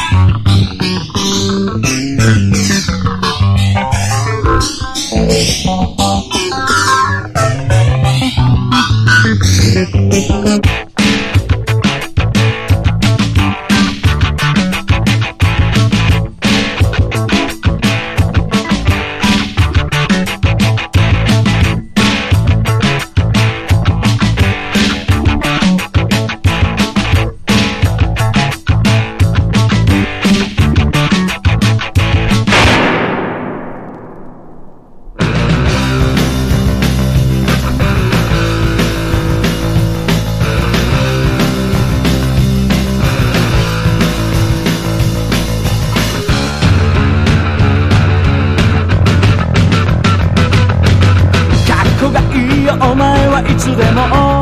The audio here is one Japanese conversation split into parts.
お前はいつでも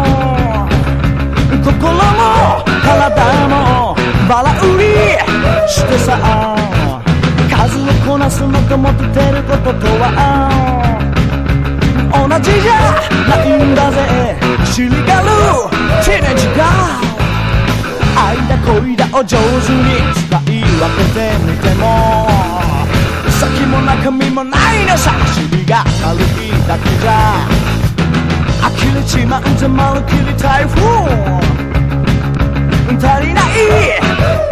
心も体もバラ売りしてさ、数をこなすのと持ってることとは同じじゃないんだぜ。シリガルティーネージが愛だ恋だを上手に使い分けてみても先も中身もないのさ。尻が軽いだけじゃ呆れちまうぜまるきり台風足りない